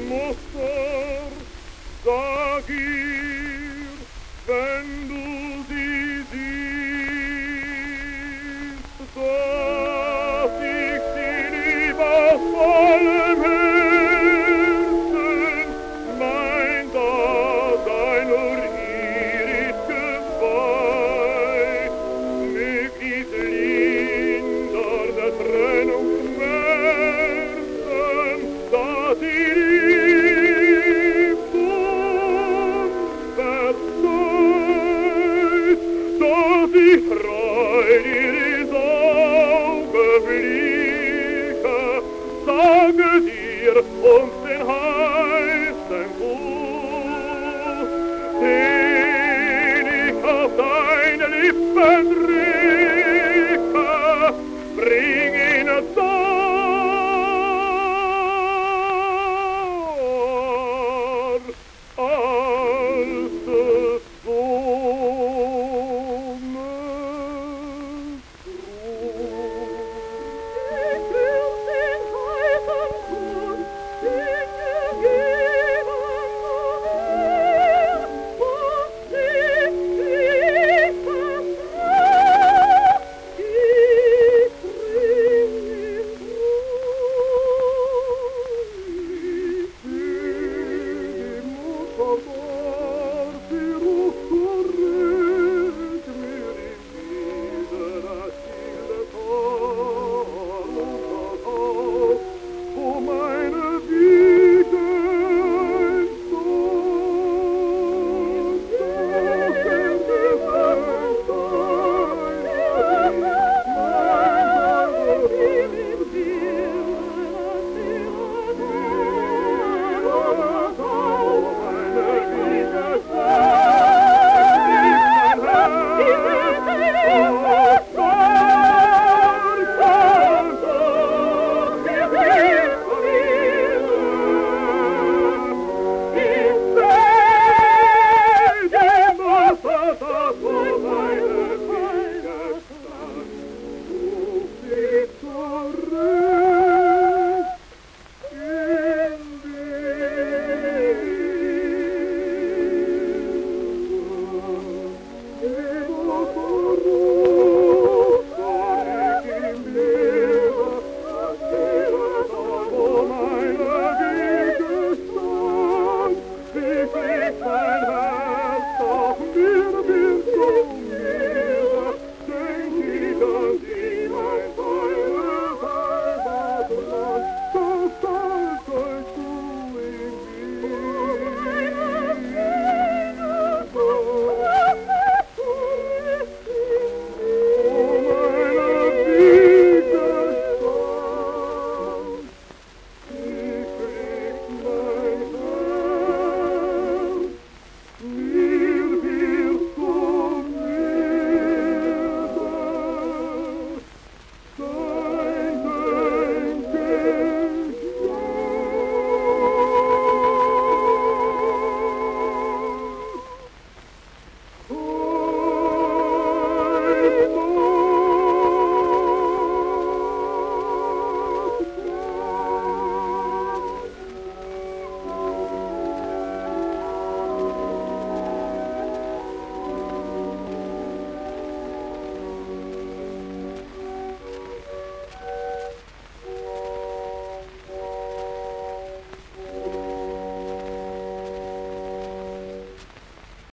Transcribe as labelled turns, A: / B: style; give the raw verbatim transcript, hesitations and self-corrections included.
A: Mutter, sag ihr, wenn du sie siehst, dass ich sie lieb aus vollem Herzen, mein Dasein nur ihr ist geweiht, mög dies lindern der Trennung Schmerzen, dass sie liebt und verzeiht, dass ich freud ihres Augenblicke, sage dir uns den heißen Gruß.